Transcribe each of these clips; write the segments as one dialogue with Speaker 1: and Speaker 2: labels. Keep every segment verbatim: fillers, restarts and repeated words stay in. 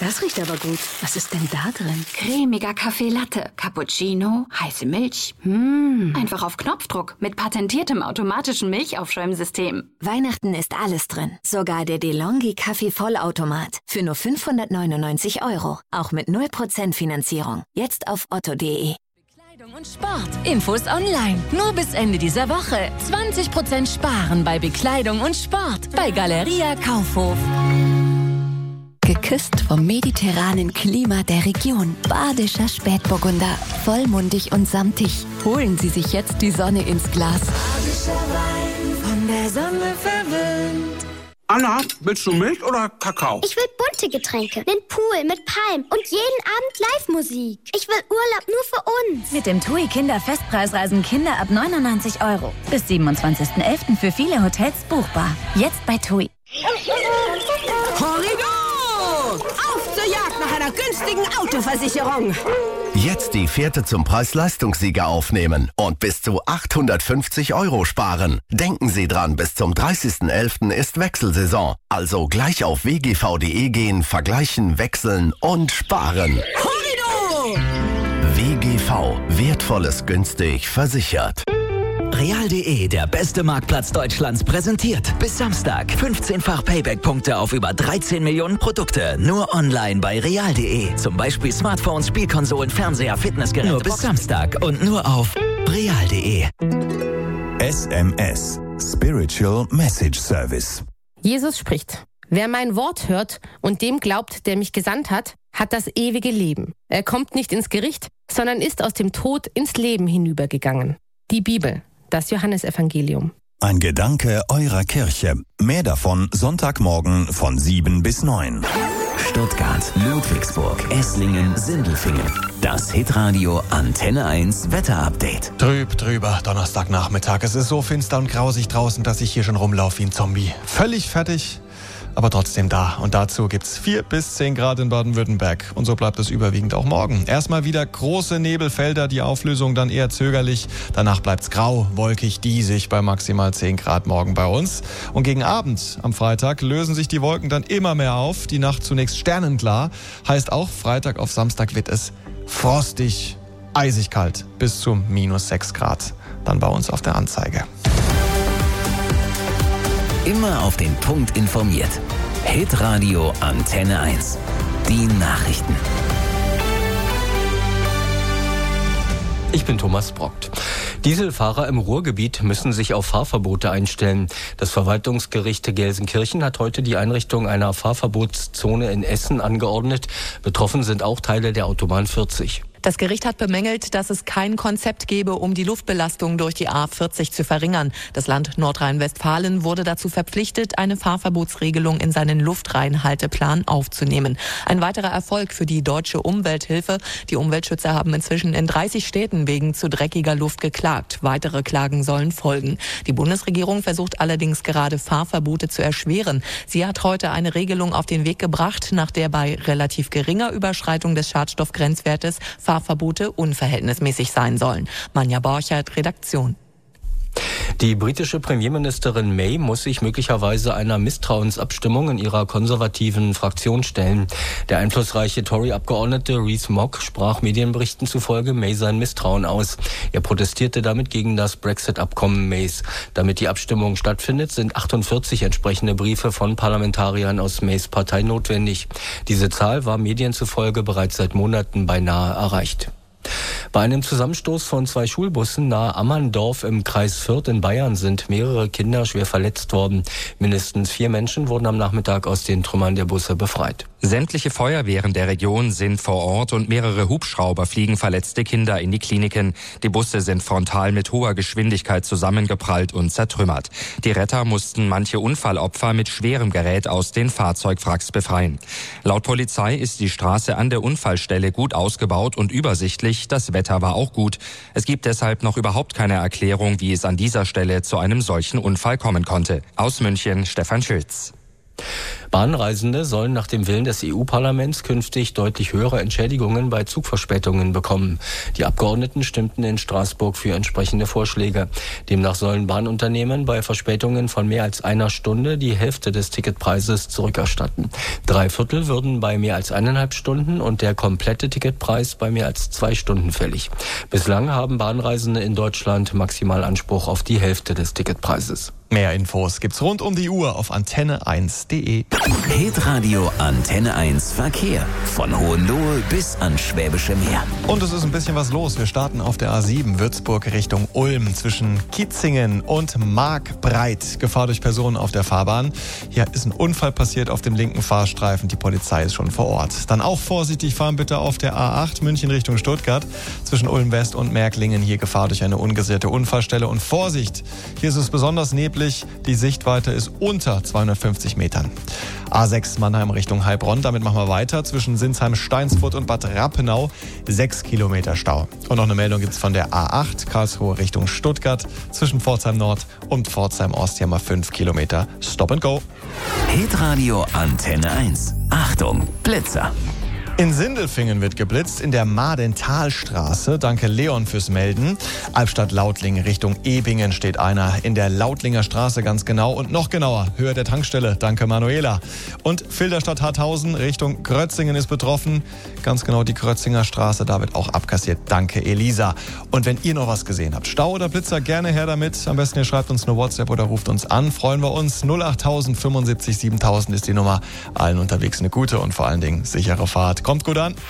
Speaker 1: Das riecht aber gut. Was ist denn da drin?
Speaker 2: Cremiger Kaffee Latte, Cappuccino, heiße Milch. Mmh. Einfach auf Knopfdruck mit patentiertem automatischen Milchaufschäumsystem.
Speaker 3: Weihnachten ist alles drin. Sogar der DeLonghi Kaffee Vollautomat. Für nur fünfhundertneunundneunzig Euro. Auch mit null Prozent Finanzierung. Jetzt auf otto punkt de.
Speaker 4: Bekleidung und Sport. Infos online. Nur bis Ende dieser Woche. zwanzig Prozent sparen bei Bekleidung und Sport. Bei Galeria Kaufhof.
Speaker 5: Geküsst vom mediterranen Klima der Region. Badischer Spätburgunder. Vollmundig und samtig. Holen Sie sich jetzt die Sonne ins Glas.
Speaker 6: Badischer Wein, von der Sonne verwöhnt.
Speaker 7: Anna, willst du Milch oder Kakao?
Speaker 8: Ich will bunte Getränke, einen Pool mit Palmen und jeden Abend Live-Musik. Ich will Urlaub nur für uns.
Speaker 9: Mit dem TUI Kinder-Festpreis reisen Kinder ab neunundneunzig Euro. Bis siebenundzwanzigsten elften für viele Hotels buchbar. Jetzt bei TUI.
Speaker 10: Horrido! Auf zur Jagd nach einer günstigen Autoversicherung!
Speaker 11: Jetzt die Fährte zum Preis-Leistungssieger aufnehmen und bis zu achthundertfünfzig Euro sparen. Denken Sie dran, bis zum dreißigsten elften ist Wechselsaison. Also gleich auf w g v punkt de gehen, vergleichen, wechseln und sparen.
Speaker 10: Horrido!
Speaker 11: W G V. Wertvolles günstig versichert.
Speaker 12: Real punkt de, der beste Marktplatz Deutschlands, präsentiert bis Samstag fünfzehnfach Payback-Punkte auf über dreizehn Millionen Produkte. Nur online bei Real punkt de. Zum Beispiel Smartphones, Spielkonsolen, Fernseher, Fitnessgeräte. Nur bis Samstag und nur auf Real punkt de.
Speaker 13: S M S. Spiritual Message Service.
Speaker 14: Jesus spricht: Wer mein Wort hört und dem glaubt, der mich gesandt hat, hat das ewige Leben. Er kommt nicht ins Gericht, sondern ist aus dem Tod ins Leben hinübergegangen. Die Bibel. Das Johannesevangelium.
Speaker 13: Ein Gedanke eurer Kirche. Mehr davon Sonntagmorgen von sieben bis neun.
Speaker 12: Stuttgart, Ludwigsburg, Esslingen, Sindelfingen. Das Hitradio Antenne eins Wetterupdate.
Speaker 15: Trüb drüber, Donnerstagnachmittag. Es ist so finster und grausig draußen, dass ich hier schon rumlaufe wie ein Zombie. Völlig fertig, aber trotzdem da. Und dazu gibt's vier bis zehn Grad in Baden-Württemberg. Und so bleibt es überwiegend auch morgen. Erstmal wieder große Nebelfelder, die Auflösung dann eher zögerlich. Danach bleibt's grau, wolkig, diesig bei maximal zehn Grad morgen bei uns. Und gegen Abend am Freitag lösen sich die Wolken dann immer mehr auf. Die Nacht zunächst sternenklar. Heißt auch, Freitag auf Samstag wird es frostig, eisig kalt. Bis zu minus sechs Grad. Dann bei uns auf der Anzeige.
Speaker 12: Immer auf den Punkt informiert. Hitradio Antenne eins. Die Nachrichten.
Speaker 16: Ich bin Thomas Brockt. Dieselfahrer im Ruhrgebiet müssen sich auf Fahrverbote einstellen. Das Verwaltungsgericht Gelsenkirchen hat heute die Einrichtung einer Fahrverbotszone in Essen angeordnet. Betroffen sind auch Teile der Autobahn vierzig.
Speaker 17: Das Gericht hat bemängelt, dass es kein Konzept gebe, um die Luftbelastung durch die A vierzig zu verringern. Das Land Nordrhein-Westfalen wurde dazu verpflichtet, eine Fahrverbotsregelung in seinen Luftreinhalteplan aufzunehmen. Ein weiterer Erfolg für die deutsche Umwelthilfe. Die Umweltschützer haben inzwischen in dreißig Städten wegen zu dreckiger Luft geklagt. Weitere Klagen sollen folgen. Die Bundesregierung versucht allerdings gerade Fahrverbote zu erschweren. Sie hat heute eine Regelung auf den Weg gebracht, nach der bei relativ geringer Überschreitung des Schadstoffgrenzwertes Fahrverbote unverhältnismäßig sein sollen. Manja Borchert, Redaktion.
Speaker 16: Die britische Premierministerin May muss sich möglicherweise einer Misstrauensabstimmung in ihrer konservativen Fraktion stellen. Der einflussreiche Tory-Abgeordnete Rees Mogg sprach Medienberichten zufolge May sein Misstrauen aus. Er protestierte damit gegen das Brexit-Abkommen Mays. Damit die Abstimmung stattfindet, sind achtundvierzig entsprechende Briefe von Parlamentariern aus Mays Partei notwendig. Diese Zahl war Medien zufolge bereits seit Monaten beinahe erreicht. Bei einem Zusammenstoß von zwei Schulbussen nahe Ammerndorf im Kreis Fürth in Bayern sind mehrere Kinder schwer verletzt worden. Mindestens vier Menschen wurden am Nachmittag aus den Trümmern der Busse befreit.
Speaker 18: Sämtliche Feuerwehren der Region sind vor Ort und mehrere Hubschrauber fliegen verletzte Kinder in die Kliniken. Die Busse sind frontal mit hoher Geschwindigkeit zusammengeprallt und zertrümmert. Die Retter mussten manche Unfallopfer mit schwerem Gerät aus den Fahrzeugwracks befreien. Laut Polizei ist die Straße an der Unfallstelle gut ausgebaut und übersichtlich. Das Wetter war auch gut. Es gibt deshalb noch überhaupt keine Erklärung, wie es an dieser Stelle zu einem solchen Unfall kommen konnte. Aus München, Stefan Schütz.
Speaker 16: Bahnreisende sollen nach dem Willen des E U-Parlaments künftig deutlich höhere Entschädigungen bei Zugverspätungen bekommen. Die Abgeordneten stimmten in Straßburg für entsprechende Vorschläge. Demnach sollen Bahnunternehmen bei Verspätungen von mehr als einer Stunde die Hälfte des Ticketpreises zurückerstatten. Drei Viertel würden bei mehr als eineinhalb Stunden und der komplette Ticketpreis bei mehr als zwei Stunden fällig. Bislang haben Bahnreisende in Deutschland maximal Anspruch auf die Hälfte des Ticketpreises.
Speaker 15: Mehr Infos gibt's rund um die Uhr auf antenne eins punkt de.
Speaker 19: Hitradio Antenne eins Verkehr. Von Hohenlohe bis ans Schwäbische Meer.
Speaker 15: Und es ist ein bisschen was los. Wir starten auf der A sieben Würzburg Richtung Ulm zwischen Kietzingen und Markbreit. Gefahr durch Personen auf der Fahrbahn. Hier ist ein Unfall passiert auf dem linken Fahrstreifen. Die Polizei ist schon vor Ort. Dann auch vorsichtig fahren bitte auf der A acht München Richtung Stuttgart zwischen Ulm West und Märklingen. Hier Gefahr durch eine ungesicherte Unfallstelle. Und Vorsicht, hier ist es besonders neblig. Die Sichtweite ist unter zweihundertfünfzig Metern. A sechs Mannheim Richtung Heilbronn. Damit machen wir weiter. Zwischen Sinsheim, Steinsfurt und Bad Rappenau sechs Kilometer Stau. Und noch eine Meldung gibt es von der A acht Karlsruhe Richtung Stuttgart. Zwischen Pforzheim Nord und Pforzheim Ost. Hier mal fünf Kilometer Stop and Go.
Speaker 19: Hitradio Antenne eins. Achtung, Blitzer.
Speaker 15: In Sindelfingen wird geblitzt, in der Madentalstraße. Danke Leon fürs Melden. Albstadt-Lautlingen Richtung Ebingen steht einer. In der Lautlinger Straße ganz genau und noch genauer. Höhe der Tankstelle. Danke Manuela. Und Filderstadt-Harthausen Richtung Grötzingen ist betroffen. Ganz genau die Grötzinger Straße. Da wird auch abkassiert. Danke Elisa. Und wenn ihr noch was gesehen habt, Stau oder Blitzer, gerne her damit. Am besten ihr schreibt uns eine WhatsApp oder ruft uns an. Freuen wir uns. null acht null null fünfundsiebzig siebentausend ist die Nummer. Allen unterwegs eine gute und vor allen Dingen sichere Fahrt. Kommt gut an.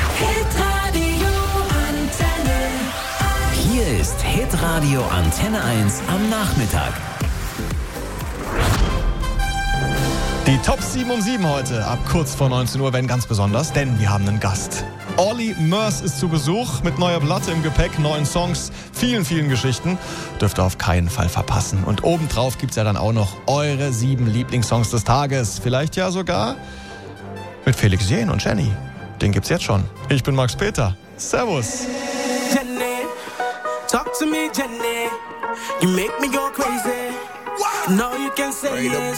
Speaker 19: Hier ist Hitradio Antenne eins am Nachmittag.
Speaker 15: Die Top sieben um sieben heute, ab kurz vor neunzehn Uhr, wenn ganz besonders, denn wir haben einen Gast. Olly Murs ist zu Besuch mit neuer Platte im Gepäck, neuen Songs, vielen, vielen Geschichten. Dürft ihr auf keinen Fall verpassen. Und obendrauf gibt's ja dann auch noch eure sieben Lieblingssongs des Tages. Vielleicht ja sogar mit Felix Jähn und Jenny. Den gibt's jetzt schon. Ich bin Max Peter. Servus.
Speaker 6: Jenny, talk to me, Jenny. You make me go crazy. No, you can say yes.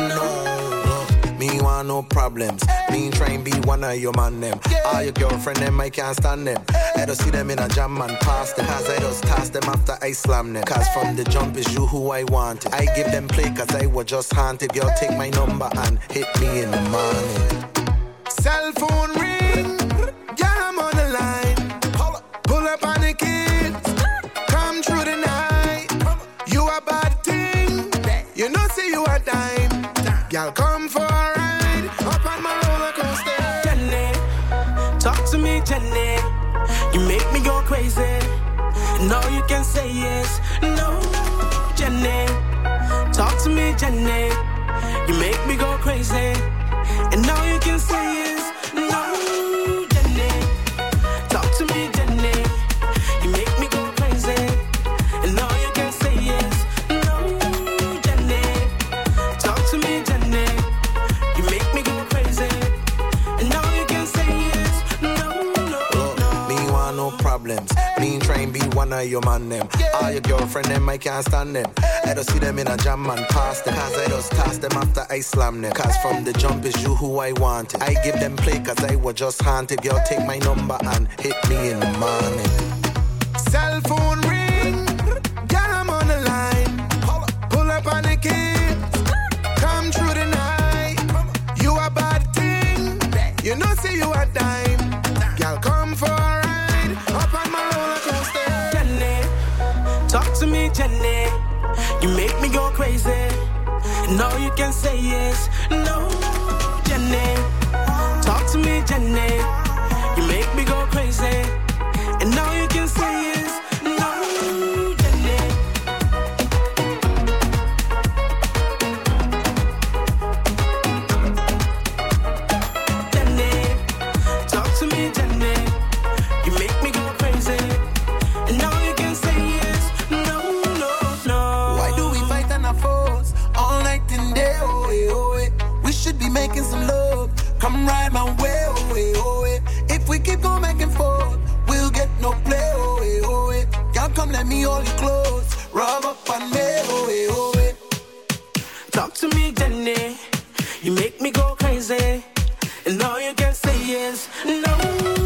Speaker 6: No.
Speaker 20: Me want no problems. Me try and be one of your man them. All your girlfriend them, I can't stand them. I don't see them in a jam and pass them. Cause I just toss them after I slam them. Cause from the jump is you who I wanted. I give them play cause I was just haunted. Girl, take my number and hit me in the morning. Cell phone ring, yeah, I'm on the line. Pull up on the kids, come through the night. You a bad thing, you know, see you a dime. Y'all come for a ride, up on my roller coaster.
Speaker 6: Jenny, talk to me, Jenny. You make me go crazy. No, you can say yes. No, Jenny, talk to me, Jenny. You make me go crazy. And now you can say yes. No, Jenny, talk to me, Jenny. You make me go crazy. And now you can say yes. No, Jenny, talk to me, Jenny. You make me go crazy. And now you can say yes. No, no, no.
Speaker 20: Me want no problems. Me try and be one of your man them. All your girlfriend them, I can't stand them. I don't see them in a jam and pass them. Cause I just toss them after I slam them. Cause from the jump is you who I wanted. I give them play cause I was just haunted. Girl, take my number and hit me in the morning. Cell phone ring, girl, I'm on the line. Pull up on the kids, come through the night. You a bad thing, you know, see you a dime. Girl, come for a ride, up on my roller coaster.
Speaker 6: Jenny, talk to me, Jenny. You make me go crazy. No, you can say yes. No, Jenny, talk to me, Jenny. You make me go crazy. And now you can say yes. No, Jenny. Jenny, talk to me, Jenny. You make me go crazy. And now you can say yes. No, no, no.
Speaker 20: Why do we fight on our foes all night and day? Oh, eh, oh, eh. We should be making some love. Come ride my way. Oh, eh, oh, eh. If we keep going back and forth, we'll get no play. Oh, eh, oh, eh. Y'all come let me hold you close. Rub up on me. Oh, eh, oh, eh.
Speaker 6: Talk to me, Jenny. You make me go and all you can say is no.